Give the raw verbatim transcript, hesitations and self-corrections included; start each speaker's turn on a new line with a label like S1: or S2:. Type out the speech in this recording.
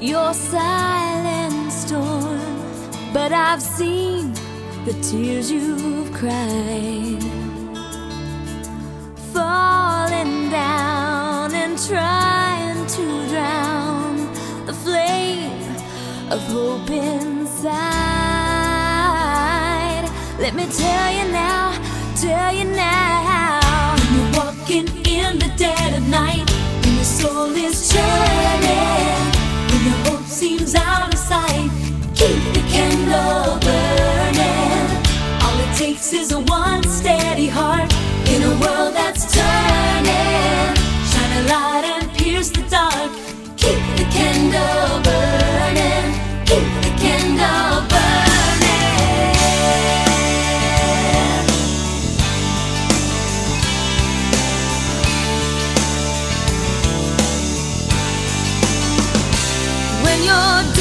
S1: your silent storm, but I've seen the tears you've cried, falling down and trying to drown the flame of hope inside. Let me tell you now, tell you now, when you're walking in the dead of night, when your soul is churning, when your hope seems out of sight, keep the candle burning. All it takes is a one steady heart in a world that's turning. Shine a light and pierce the dark. Keep the candle burning. Keep the candle burning. When you're